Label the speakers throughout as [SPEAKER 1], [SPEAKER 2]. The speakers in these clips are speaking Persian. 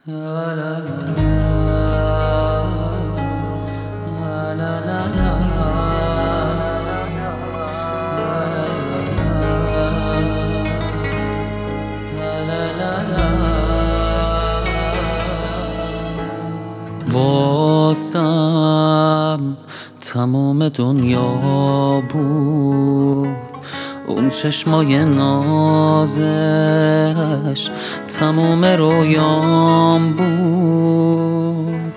[SPEAKER 1] واسم تمام دنیا بود، اون چشمای نازش تمام رویام بود.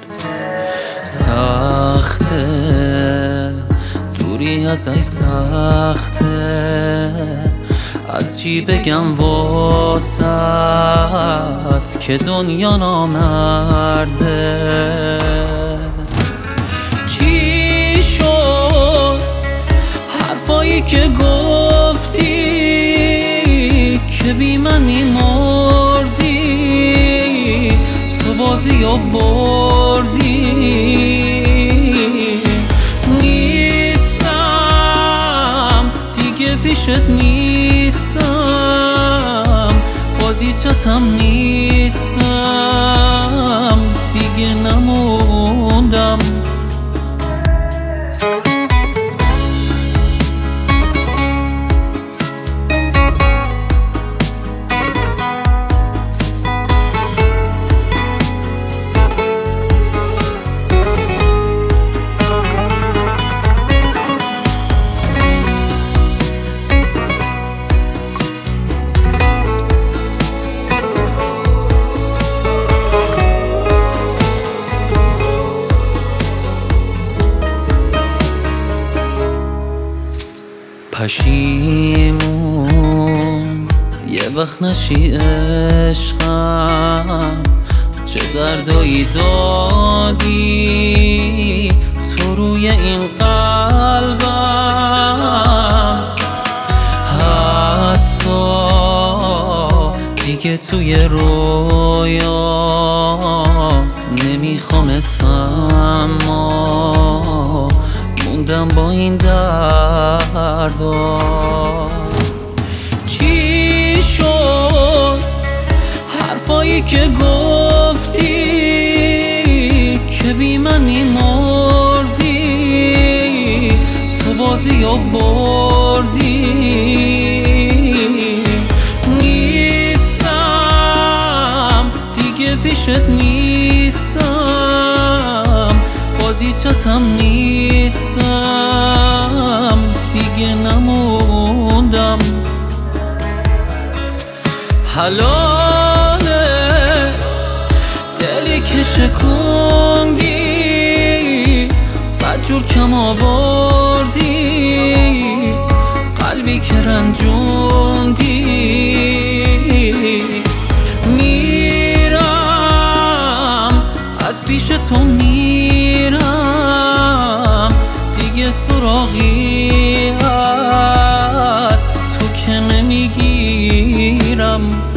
[SPEAKER 1] سخته دوری ازش، سخته از چی بگم واسط که دنیا نامرده. چی شد حرفایی که گفتی که بی من میمردی، تو بازی رو بردی. نیستم دیگه پیشت، نیستم بازیچتم، نیستم دیگه نموندم. پشیمون یه وقت نشی عشقم، چه دردایی دادی تو روی این قلبم. حتی دیگه توی رویا نمیخوامت، اما موندم با این دردا. چی شد حرفایی که گفتی که بی من میمردی، تو بازی رو بردی. نیستم دیگه پیشت، نیستم بازیچتم، نیستم دیگه نموندم. حلالت دلی که شکوندی، بدجور کم آوردی، قلبی که رنجوندی. میرم از پیش تو، میرم دیگه سراغی از تو که نمیگیرم.